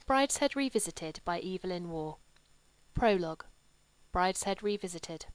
Brideshead Revisited by Evelyn Waugh. Prologue. Brideshead Revisited.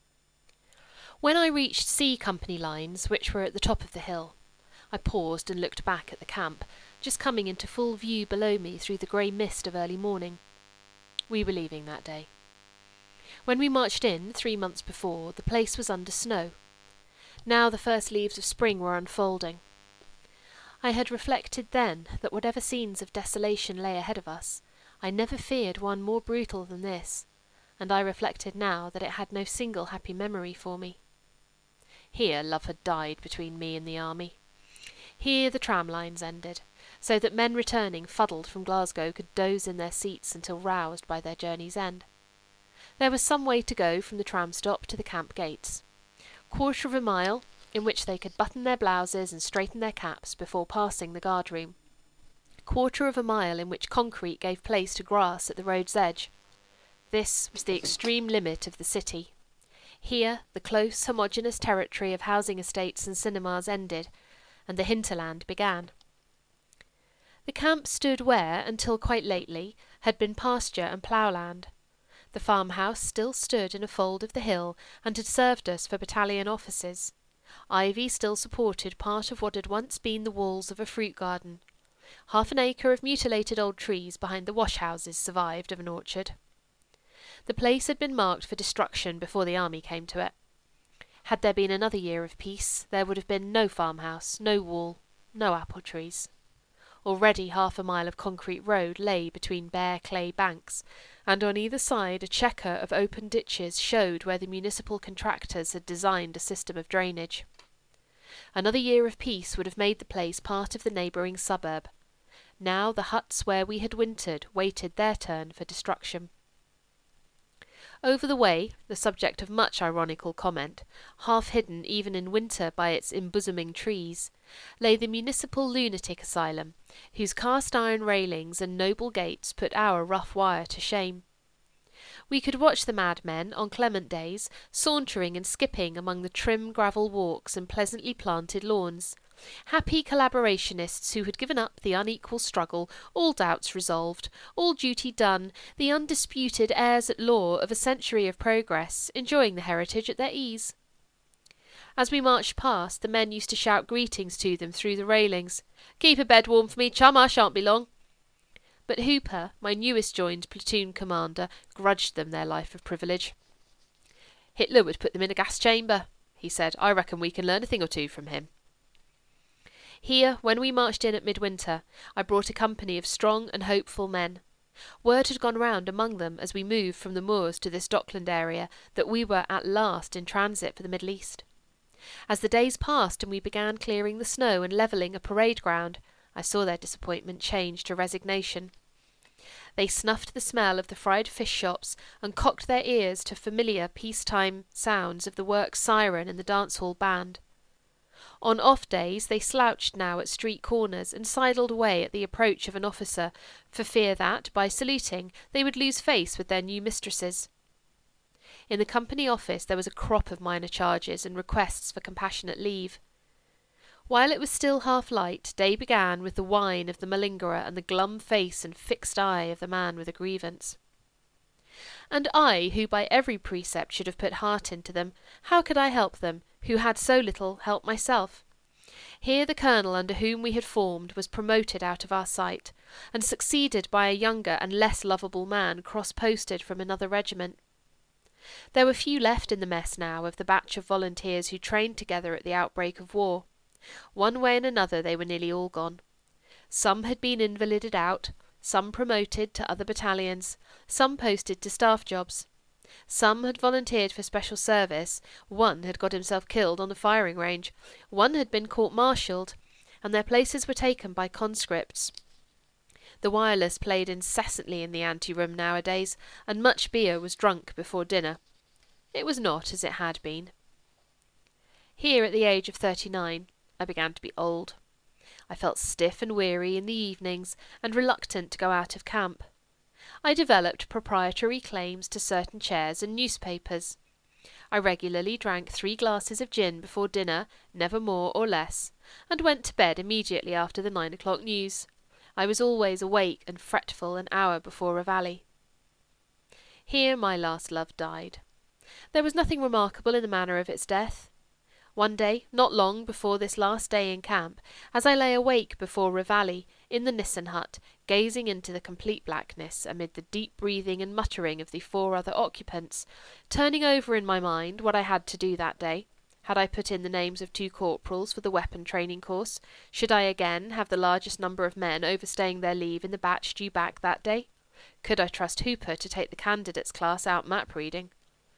When I reached C Company lines, which were at the top of the hill, I paused and looked back at the camp, just coming into full view below me through the grey mist of early morning. We were leaving that day. When we marched in, 3 months before, the place was under snow. Now the first leaves of spring were unfolding. I had reflected then that whatever scenes of desolation lay ahead of us, I never feared one more brutal than this, and I reflected now that it had no single happy memory for me. Here love had died between me and the army. Here the tram lines ended, so that men returning fuddled from Glasgow could doze in their seats until roused by their journey's end. There was some way to go from the tram stop to the camp gates. 1/4 of a mile, in which they could button their blouses and straighten their caps before passing the guard-room. 1/4 of a mile in which concrete gave place to grass at the road's edge. This was the extreme limit of the city. Here the close, homogeneous territory of housing estates and cinemas ended, and the hinterland began. The camp stood where, until quite lately, had been pasture and ploughland. The farmhouse still stood in a fold of the hill, and had served us for battalion offices. Ivy still supported part of what had once been the walls of a fruit garden. 1/2 an acre of mutilated old trees behind the wash-houses survived of an orchard. The place had been marked for destruction before the army came to it. Had there been another year of peace, there would have been no farmhouse, no wall, no apple trees. Already 1/2 a mile of concrete road lay between bare clay banks, and on either side a chequer of open ditches showed where the municipal contractors had designed a system of drainage. Another year of peace would have made the place part of the neighbouring suburb. Now the huts where we had wintered waited their turn for destruction. Over the way, the subject of much ironical comment, half hidden even in winter by its embosoming trees, lay the municipal lunatic asylum, whose cast-iron railings and noble gates put our rough wire to shame. We could watch the madmen, on clement days, sauntering and skipping among the trim gravel walks and pleasantly planted lawns. Happy collaborationists who had given up the unequal struggle, all doubts resolved, all duty done, the undisputed heirs at law of a century of progress, enjoying the heritage at their ease. As we marched past, the men used to shout greetings to them through the railings. "Keep a bed warm for me, chum, I shan't be long." But Hooper, my newest joined platoon commander, grudged them their life of privilege. "Hitler would put them in a gas chamber," he said. "I reckon we can learn a thing or two from him." Here, when we marched in at midwinter, I brought a company of strong and hopeful men. Word had gone round among them as we moved from the moors to this dockland area that we were at last in transit for the Middle East. As the days passed and we began clearing the snow and levelling a parade ground, I saw their disappointment change to resignation. They snuffed the smell of the fried fish shops and cocked their ears to familiar peacetime sounds of the works siren and the dance-hall band. On off days they slouched now at street corners and sidled away at the approach of an officer, for fear that, by saluting, they would lose face with their new mistresses. In the company office there was a crop of minor charges and requests for compassionate leave. While it was still half light, day began with the whine of the malingerer and the glum face and fixed eye of the man with a grievance. And I, who by every precept should have put heart into them, how could I help them, who had so little help myself? Here the colonel under whom we had formed was promoted out of our sight, and succeeded by a younger and less lovable man cross-posted from another regiment. There were few left in the mess now of the batch of volunteers who trained together at the outbreak of war. One way and another they were nearly all gone. Some had been invalided out, some promoted to other battalions, some posted to staff jobs. Some had volunteered for special service, one had got himself killed on the firing range, one had been court-martialled, and their places were taken by conscripts. The wireless played incessantly in the ante-room nowadays, and much beer was drunk before dinner. It was not as it had been. Here, at the age of 39, I began to be old. I felt stiff and weary in the evenings, and reluctant to go out of camp. I developed proprietary claims to certain chairs and newspapers. I regularly drank 3 glasses of gin before dinner, never more or less, and went to bed immediately after the 9 o'clock news. I was always awake and fretful an hour before Reveille. Here my last love died. There was nothing remarkable in the manner of its death. One day, not long before this last day in camp, as I lay awake before Reveille, in the Nissen hut, gazing into the complete blackness, amid the deep breathing and muttering of the 4 other occupants, turning over in my mind what I had to do that day. Had I put in the names of 2 corporals for the weapon training course? Should I again have the largest number of men overstaying their leave in the batch due back that day? Could I trust Hooper to take the candidates class out map reading?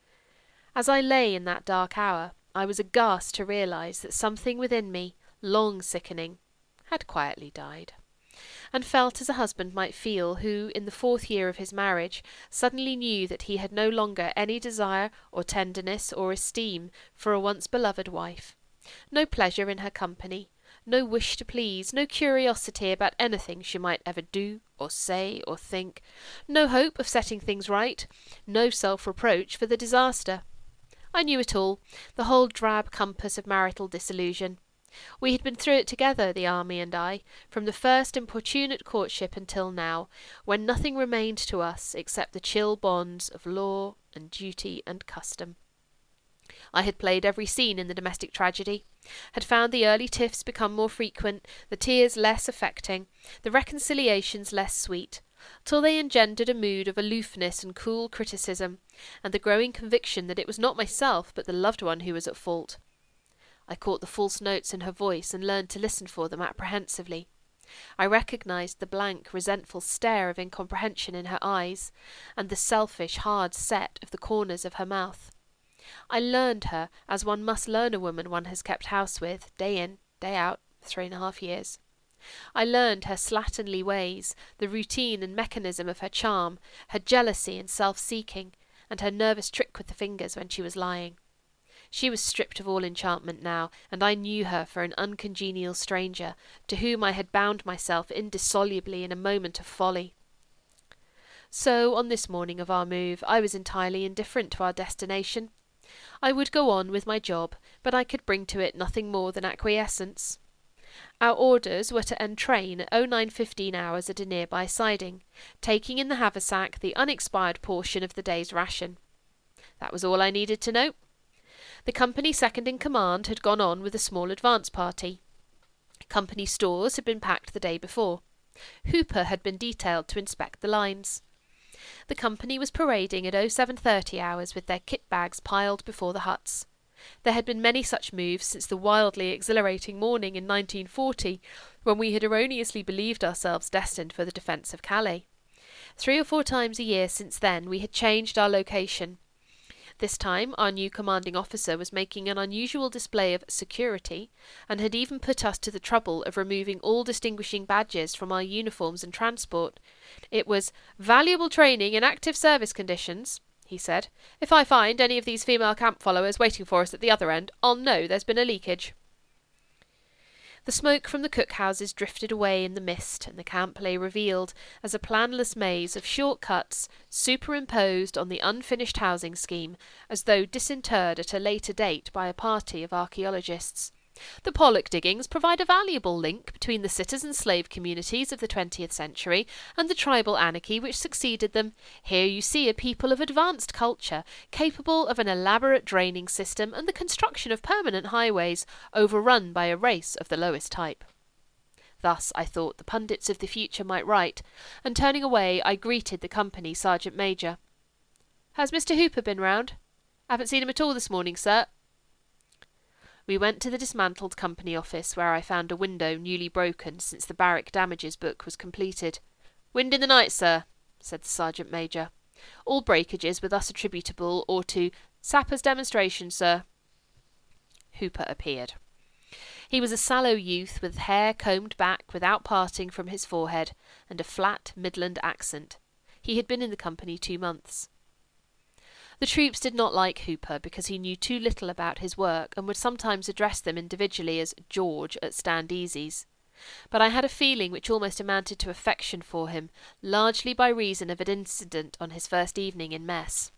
As I lay in that dark hour, I was aghast to realise that something within me, long sickening, had quietly died, and felt as a husband might feel who, in the 4th year of his marriage, suddenly knew that he had no longer any desire or tenderness or esteem for a once beloved wife, no pleasure in her company, no wish to please, no curiosity about anything she might ever do or say or think, no hope of setting things right, no self-reproach for the disaster. I knew it all, the whole drab compass of marital disillusion. We had been through it together, the army and I, from the first importunate courtship until now, when nothing remained to us except the chill bonds of law and duty and custom. I had played every scene in the domestic tragedy, had found the early tiffs become more frequent, the tears less affecting, the reconciliations less sweet, till they engendered a mood of aloofness and cool criticism, and the growing conviction that it was not myself but the loved one who was at fault. I caught the false notes in her voice and learned to listen for them apprehensively. I recognised the blank, resentful stare of incomprehension in her eyes, and the selfish, hard set of the corners of her mouth. I learned her as one must learn a woman one has kept house with, day in, day out, 3.5 years. I learned her slatternly ways, the routine and mechanism of her charm, her jealousy and self-seeking, and her nervous trick with the fingers when she was lying. She was stripped of all enchantment now, and I knew her for an uncongenial stranger, to whom I had bound myself indissolubly in a moment of folly. So, on this morning of our move, I was entirely indifferent to our destination. I would go on with my job, but I could bring to it nothing more than acquiescence. Our orders were to entrain at 09:15 hours at a nearby siding, taking in the haversack the unexpired portion of the day's ration. That was all I needed to know. The company second in command had gone on with a small advance party. Company stores had been packed the day before. Hooper had been detailed to inspect the lines. The company was parading at 07:30 hours with their kit bags piled before the huts. There had been many such moves since the wildly exhilarating morning in 1940, when we had erroneously believed ourselves destined for the defence of Calais. 3 or 4 times a year since then we had changed our location. This time our new commanding officer was making an unusual display of security, and had even put us to the trouble of removing all distinguishing badges from our uniforms and transport. It was valuable training in active service conditions, he said. If I find any of these female camp followers waiting for us at the other end, I'll know there's been a leakage. The smoke from the cookhouses drifted away in the mist, and the camp lay revealed as a planless maze of short cuts superimposed on the unfinished housing scheme, as though disinterred at a later date by a party of archaeologists. The Pollock diggings provide a valuable link between the citizen-slave communities of the 20th century and the tribal anarchy which succeeded them. Here you see a people of advanced culture, capable of an elaborate draining system and the construction of permanent highways, overrun by a race of the lowest type. Thus, I thought, the pundits of the future might write, and turning away I greeted the company sergeant major. "Has Mr. Hooper been round?" "Haven't seen him at all this morning, sir." We went to the dismantled company office, where I found a window newly broken since the barrack damages book was completed. "Wind in the night, sir," said the sergeant major. "All breakages were thus attributable or to sappers' demonstration, sir." Hooper appeared. He was a sallow youth with hair combed back without parting from his forehead, and a flat Midland accent. He had been in the company 2 months. The troops did not like Hooper because he knew too little about his work and would sometimes address them individually as George at stand-easies. But I had a feeling which almost amounted to affection for him, largely by reason of an incident on his first evening in mess.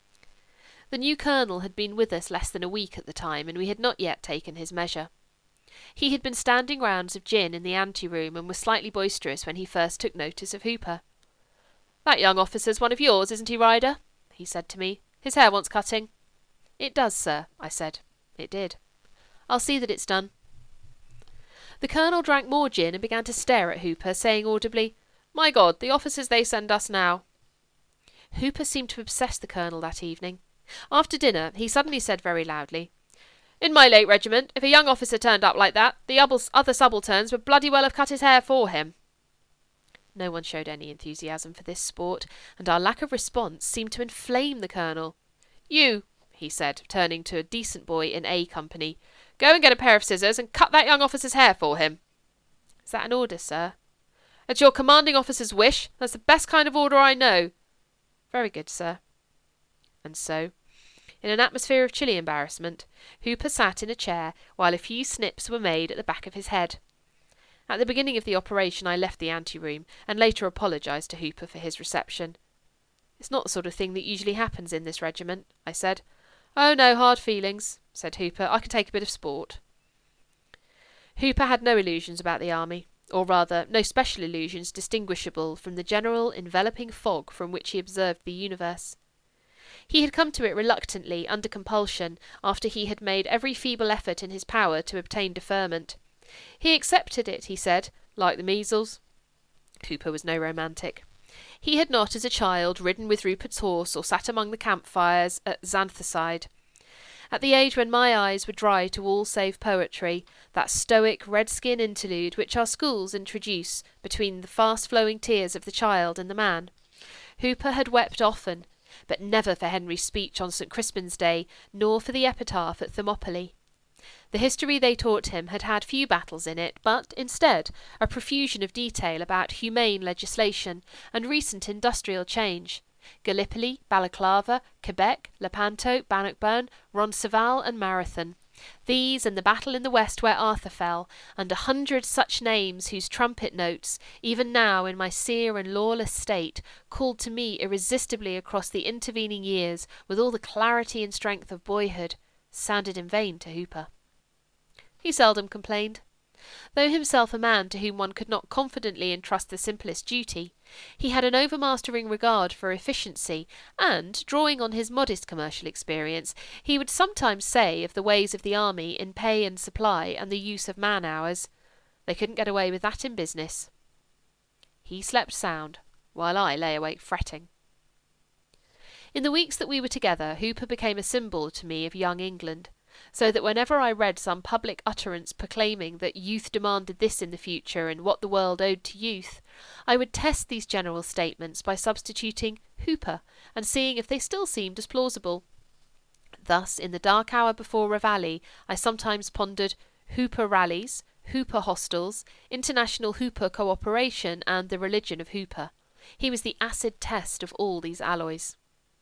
The new colonel had been with us less than a week at the time, and we had not yet taken his measure. He had been standing rounds of gin in the ante-room and was slightly boisterous when he first took notice of Hooper. "That young officer's one of yours, isn't he, Ryder?" he said to me. "His hair wants cutting." "It does, sir," I said. It did. "I'll see that it's done." The Colonel drank more gin and began to stare at Hooper, saying audibly, "My God, the officers they send us now." Hooper seemed to obsess the Colonel that evening. After dinner he suddenly said very loudly, "In my late regiment, if a young officer turned up like that, the other subalterns would bloody well have cut his hair for him." No one showed any enthusiasm for this sport, and our lack of response seemed to inflame the Colonel. "You," he said, turning to a decent boy in A Company, "go and get a pair of scissors and cut that young officer's hair for him." "Is that an order, sir?" "It's your commanding officer's wish. That's the best kind of order I know." "Very good, sir." And so, in an atmosphere of chilly embarrassment, Hooper sat in a chair while a few snips were made at the back of his head. At the beginning of the operation I left the ante-room, and later apologised to Hooper for his reception. "It's not the sort of thing that usually happens in this regiment," I said. "Oh, no hard feelings," said Hooper. "I can take a bit of sport." Hooper had no illusions about the army, or rather, no special illusions distinguishable from the general enveloping fog from which he observed the universe. He had come to it reluctantly, under compulsion, after he had made every feeble effort in his power to obtain deferment. He accepted it, he said, like the measles. Hooper was no romantic. He had not, as a child, ridden with Rupert's horse or sat among the campfires at Xanthoside. At the age when my eyes were dry to all save poetry, that stoic redskin interlude which our schools introduce between the fast-flowing tears of the child and the man, Hooper had wept often, but never for Henry's speech on St. Crispin's Day, nor for the epitaph at Thermopylae. The history they taught him had had few battles in it, but, instead, a profusion of detail about humane legislation and recent industrial change. Gallipoli, Balaclava, Quebec, Lepanto, Bannockburn, Roncesvalles and Marathon. These and the battle in the west where Arthur fell, and 100 such names whose trumpet notes, even now in my sere and lawless state, called to me irresistibly across the intervening years with all the clarity and strength of boyhood, sounded in vain to Hooper. He seldom complained. Though himself a man to whom one could not confidently entrust the simplest duty, he had an overmastering regard for efficiency, and, drawing on his modest commercial experience, he would sometimes say of the ways of the army in pay and supply and the use of man-hours, "They couldn't get away with that in business." He slept sound, while I lay awake fretting. In the weeks that we were together, Hooper became a symbol to me of young England, so that whenever I read some public utterance proclaiming that youth demanded this in the future and what the world owed to youth, I would test these general statements by substituting Hooper and seeing if they still seemed as plausible. Thus, in the dark hour before Reveille, I sometimes pondered Hooper rallies, Hooper hostels, international Hooper cooperation, and the religion of Hooper. He was the acid test of all these alloys.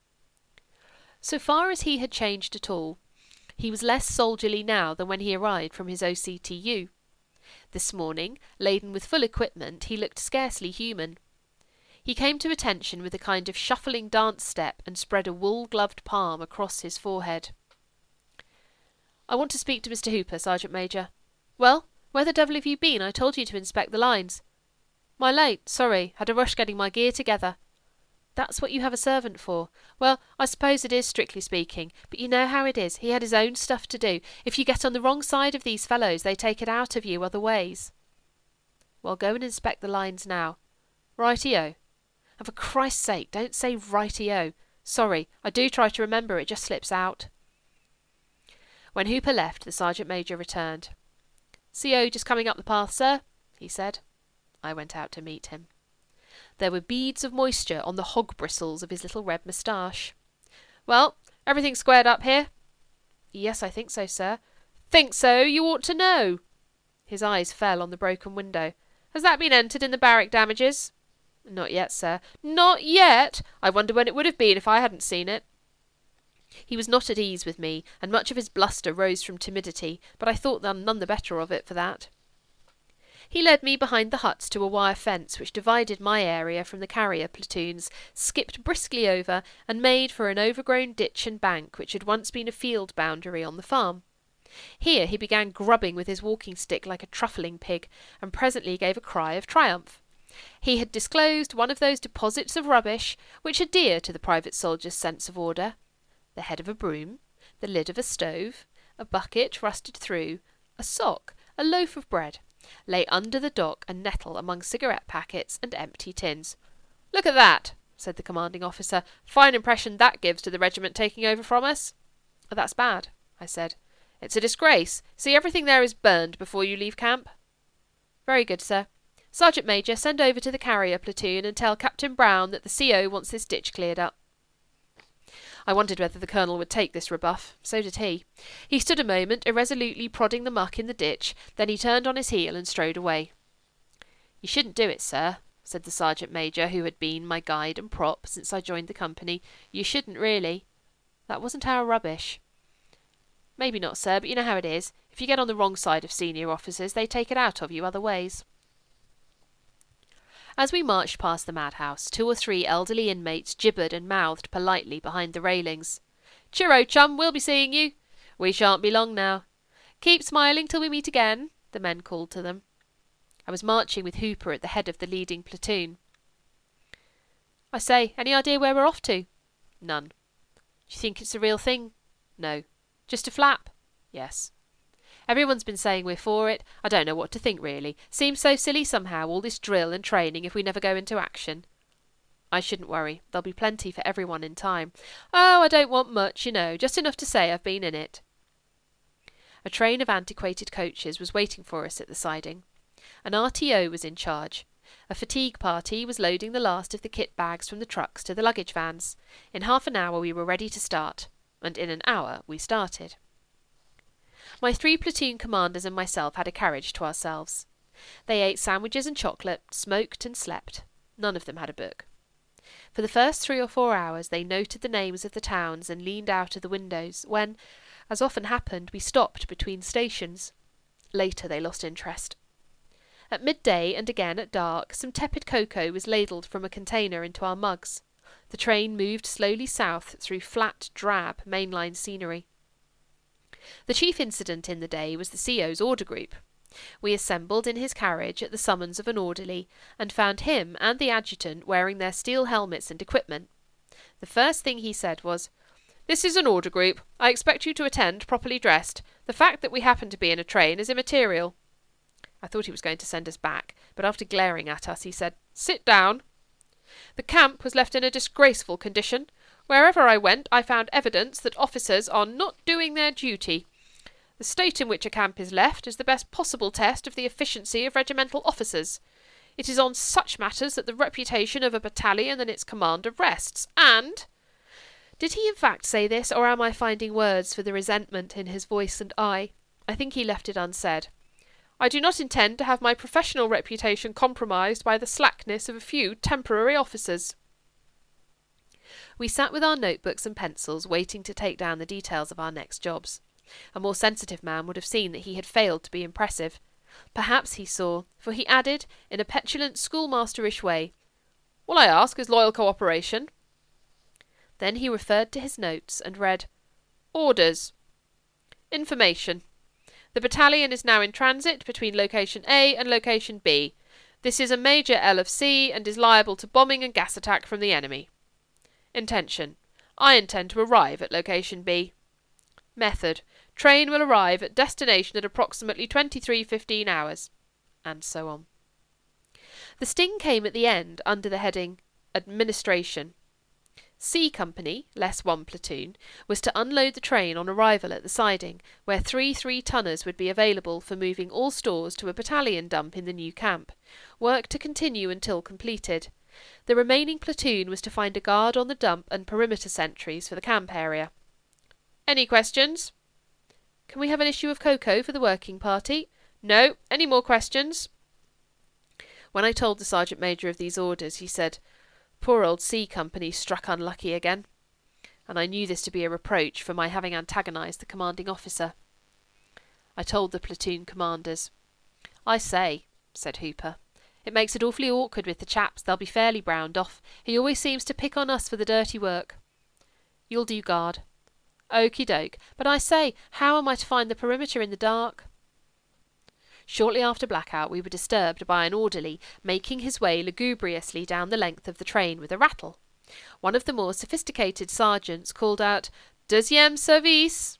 So far as he had changed at all, he was less soldierly now than when he arrived from his OCTU. This morning, laden with full equipment, he looked scarcely human. He came to attention with a kind of shuffling dance step and spread a wool-gloved palm across his forehead. "I want to speak to Mr. Hooper, Sergeant Major." "Well, where the devil have you been? I told you to inspect the lines." "My late, sorry, had a rush getting my gear together." "That's what you have a servant for." "Well, I suppose it is, strictly speaking, but you know how it is. He had his own stuff to do. If you get on the wrong side of these fellows, they take it out of you other ways." "Well, go and inspect the lines now." "Righty-o." "And for Christ's sake, don't say righty-o. Sorry, I do try to remember, it just slips out." When Hooper left, the Sergeant Major returned. "CO just coming up the path, sir," he said. I went out to meet him. There were beads of moisture on the hog bristles of his little red moustache. "Well, everything squared up here?" "Yes, I think so, sir." "Think so? You ought to know." His eyes fell on the broken window. "Has that been entered in the barrack damages?" "Not yet, sir." "Not yet? I wonder when it would have been if I hadn't seen it." He was not at ease with me, and much of his bluster rose from timidity, but I thought none the better of it for that. He led me behind the huts to a wire fence which divided my area from the carrier platoons, skipped briskly over, and made for an overgrown ditch and bank which had once been a field boundary on the farm. Here he began grubbing with his walking stick like a truffling pig, and presently gave a cry of triumph. He had disclosed one of those deposits of rubbish which are dear to the private soldier's sense of order. The head of a broom, the lid of a stove, a bucket rusted through, a sock, a loaf of bread, lay under the dock and nettle among cigarette packets and empty tins. "Look at that," said the commanding officer. "Fine impression that gives to the regiment taking over from us." "That's bad," I said. "It's a disgrace. See, everything there is burned before you leave camp." "Very good, sir. Sergeant Major, send over to the carrier platoon and tell Captain Brown that the CO wants this ditch cleared up." I wondered whether the colonel would take this rebuff. So did he. He stood a moment, irresolutely prodding the muck in the ditch, then he turned on his heel and strode away. "You shouldn't do it, sir," said the sergeant major, who had been my guide and prop since I joined the company. "You shouldn't really. That wasn't our rubbish." "Maybe not, sir, but you know how it is. If you get on the wrong side of senior officers, they take it out of you other ways." As we marched past the madhouse, 2 or 3 elderly inmates gibbered and mouthed politely behind the railings. "Cheero, chum, we'll be seeing you." "We shan't be long now." "Keep smiling till we meet again," the men called to them. I was marching with Hooper at the head of the leading platoon. "I say, any idea where we're off to?" "None." "Do you think it's the real thing?" "No." "Just a flap?" "Yes." "Everyone's been saying we're for it. I don't know what to think, really. Seems so silly somehow, all this drill and training if we never go into action." "I shouldn't worry. There'll be plenty for everyone in time." "Oh, I don't want much, you know. Just enough to say I've been in it." A train of antiquated coaches was waiting for us at the siding. An RTO was in charge. A fatigue party was loading the last of the kit bags from the trucks to the luggage vans. In half an hour we were ready to start. And in an hour we started. My 3 platoon commanders and myself had a carriage to ourselves. They ate sandwiches and chocolate, smoked and slept. None of them had a book. For the first 3 or 4 hours they noted the names of the towns and leaned out of the windows when, as often happened, we stopped between stations. Later they lost interest. At midday and again at dark, some tepid cocoa was ladled from a container into our mugs. The train moved slowly south through flat, drab, mainline scenery. The chief incident in the day was the CO's order group. We assembled in his carriage at the summons of an orderly, and found him and the adjutant wearing their steel helmets and equipment. The first thing he said was, "This is an order group. I expect you to attend properly dressed. The fact that we happen to be in a train is immaterial." I thought he was going to send us back, but after glaring at us he said, "Sit down." "The camp was left in a disgraceful condition. Wherever I went I found evidence that officers are not doing their duty. The state in which a camp is left is the best possible test of the efficiency of regimental officers. It is on such matters that the reputation of a battalion and its commander rests, and—" Did he in fact say this, or am I finding words for the resentment in his voice and eye? I think he left it unsaid. "I do not intend to have my professional reputation compromised by the slackness of a few temporary officers." We sat with our notebooks and pencils, waiting to take down the details of our next jobs. A more sensitive man would have seen that he had failed to be impressive. Perhaps he saw, for he added, in a petulant schoolmasterish way, "All I ask is loyal cooperation." Then he referred to his notes and read, "Orders. Information. The battalion is now in transit between location A and location B. This is a major LFC and is liable to bombing and gas attack from the enemy. Intention. I intend to arrive at location B. Method. Train will arrive at destination at approximately 23:15 hours. And so on. The sting came at the end under the heading Administration. C Company, less 1 platoon, was to unload the train on arrival at the siding, where 3 3-tonners would be available for moving all stores to a battalion dump in the new camp. Work to continue until completed. The remaining platoon was to find a guard on the dump and perimeter sentries for the camp area. "Any questions?" "Can we have an issue of cocoa for the working party?" "No. Any more questions?" When I told the sergeant major of these orders, he said, "Poor old C Company struck unlucky again," and I knew this to be a reproach for my having antagonised the commanding officer. I told the platoon commanders. "I say," said Hooper, "it makes it awfully awkward with the chaps. They'll be fairly browned off. He always seems to pick on us for the dirty work." "You'll do guard." Okie doke. But I say, how am I to find the perimeter in the dark? Shortly after blackout we were disturbed by an orderly making his way lugubriously down the length of the train with a rattle. One of the more sophisticated sergeants called out, "Deuxième service!"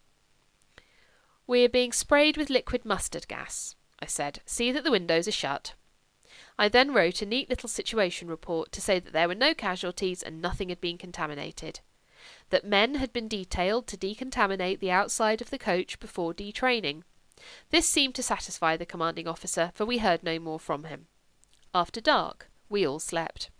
"We are being sprayed with liquid mustard gas," I said. "See that the windows are shut." I then wrote a neat little situation report to say that there were no casualties and nothing had been contaminated. That men had been detailed to decontaminate the outside of the coach before detraining. This seemed to satisfy the commanding officer, for we heard no more from him. After dark, we all slept.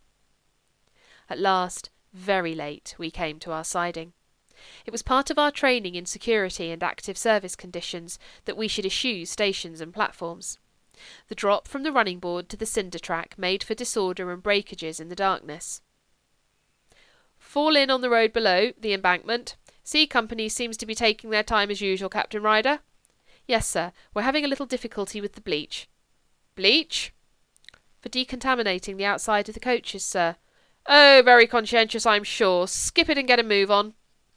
At last, very late, we came to our siding. It was part of our training in security and active service conditions that we should eschew stations and platforms. The drop from the running board to the cinder track made for disorder and breakages in the darkness. "Fall in on the road below, the embankment. C Company seems to be taking their time as usual, Captain Ryder." "Yes, sir. We're having a little difficulty with the bleach." "Bleach?" "For decontaminating the outside of the coaches, sir." "Oh, very conscientious, I'm sure. Skip it and get a move on."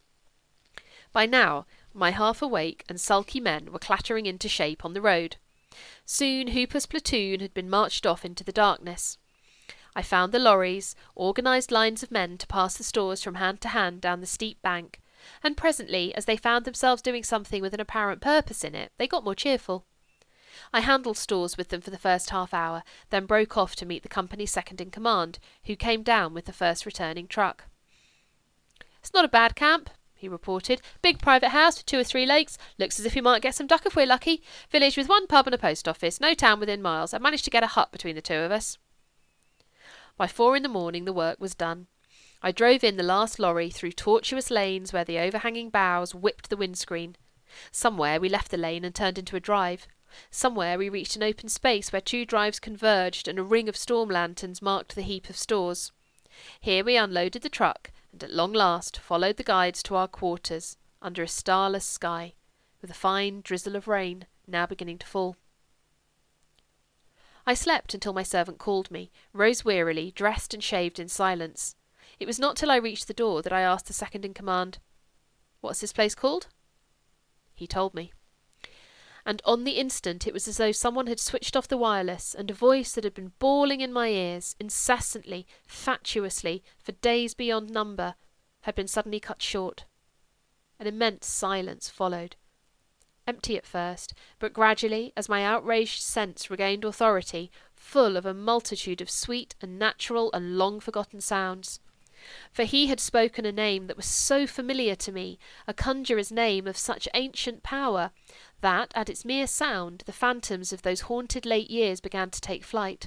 By now, my half-awake and sulky men were clattering into shape on the road. Soon Hooper's platoon had been marched off into the darkness. I found the lorries, organised lines of men to pass the stores from hand to hand down the steep bank, and presently, as they found themselves doing something with an apparent purpose in it, they got more cheerful. I handled stores with them for the first half-hour, then broke off to meet the company's second-in-command, who came down with the first returning truck. "It's not a bad camp," he reported. "Big private house with 2 or 3 lakes. Looks as if we might get some duck if we're lucky. Village with 1 pub and a post office. No town within miles. I've managed to get a hut between the 2 of us." By 4 in the morning the work was done. I drove in the last lorry through tortuous lanes where the overhanging boughs whipped the windscreen. Somewhere we left the lane and turned into a drive. Somewhere we reached an open space where 2 drives converged and a ring of storm lanterns marked the heap of stores. Here we unloaded the truck and at long last followed the guides to our quarters, under a starless sky, with a fine drizzle of rain now beginning to fall. I slept until my servant called me, rose wearily, dressed and shaved in silence. It was not till I reached the door that I asked the second-in-command, "What's this place called?" He told me. And on the instant it was as though someone had switched off the wireless, and a voice that had been bawling in my ears, incessantly, fatuously, for days beyond number, had been suddenly cut short. An immense silence followed. Empty at first, but gradually, as my outraged sense regained authority, full of a multitude of sweet and natural and long-forgotten sounds. For he had spoken a name that was so familiar to me, a conjurer's name of such ancient power, that, at its mere sound, the phantoms of those haunted late years began to take flight.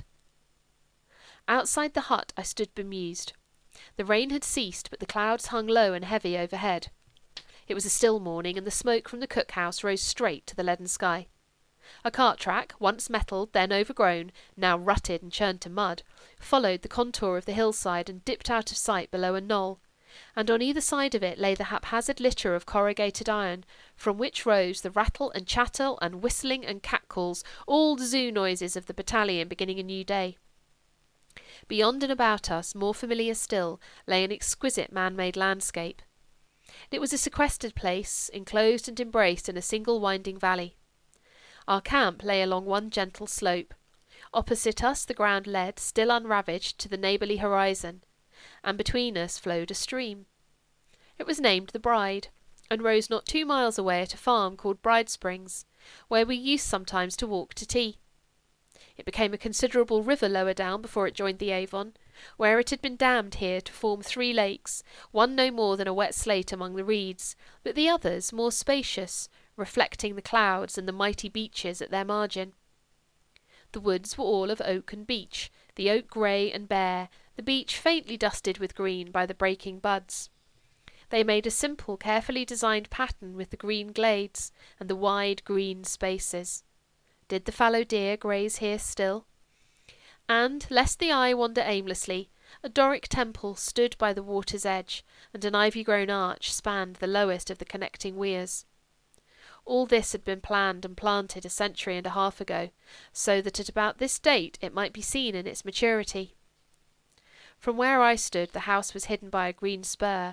Outside the hut I stood bemused. The rain had ceased, but the clouds hung low and heavy overhead. It was a still morning, and the smoke from the cook-house rose straight to the leaden sky. A cart track, once metalled, then overgrown, now rutted and churned to mud, followed the contour of the hillside and dipped out of sight below a knoll, and on either side of it lay the haphazard litter of corrugated iron, from which rose the rattle and chattel and whistling and catcalls, all the zoo noises of the battalion beginning a new day. Beyond and about us, more familiar still, lay an exquisite man-made landscape. It was a sequestered place, enclosed and embraced in a single winding valley. Our camp lay along one gentle slope. Opposite us the ground led, still unravaged, to the neighbourly horizon, and between us flowed a stream. It was named the Bride, and rose not 2 miles away at a farm called Bride Springs, where we used sometimes to walk to tea. It became a considerable river lower down before it joined the Avon, where it had been dammed here to form 3 lakes, one no more than a wet slate among the reeds, but the others more spacious, reflecting the clouds and the mighty beeches at their margin. The woods were all of oak and beech, the oak grey and bare, the beech faintly dusted with green by the breaking buds. They made a simple, carefully designed pattern with the green glades and the wide green spaces. Did the fallow deer graze here still? And, lest the eye wander aimlessly, a Doric temple stood by the water's edge, and an ivy-grown arch spanned the lowest of the connecting weirs. All this had been planned and planted a century and a half ago, so that at about this date it might be seen in its maturity. From where I stood the house was hidden by a green spur,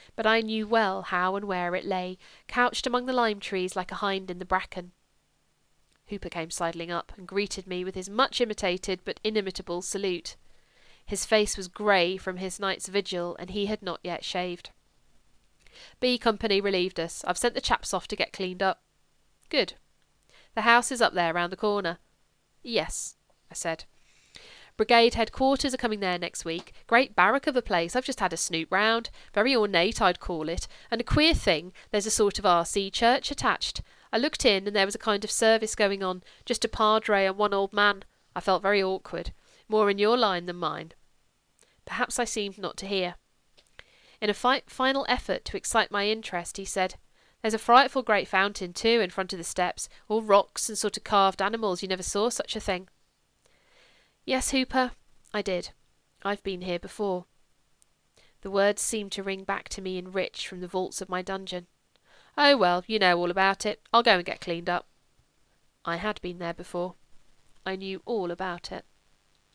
but I knew well how and where it lay, couched among the lime trees like a hind in the bracken. Hooper came sidling up and greeted me with his much imitated but inimitable salute. His face was grey from his night's vigil, and he had not yet shaved. B Company relieved us. I've sent the chaps off to get cleaned up. Good. The house is up there round the corner. Yes, I said. Brigade headquarters are coming there next week. Great barrack of a place. I've just had a snoop round. Very ornate, I'd call it. And a queer thing, there's a sort of RC church attached. I looked in, and there was a kind of service going on. Just a padre and one old man. I felt very awkward. More in your line than mine. Perhaps I seemed not to hear. In a final effort to excite my interest, he said, There's a frightful great fountain, too, in front of the steps. All rocks and sort of carved animals. You never saw such a thing. Yes, Hooper, I did. I've been here before. The words seemed to ring back to me enriched from the vaults of my dungeon. Oh, well, you know all about it. I'll go and get cleaned up. I had been there before. I knew all about it.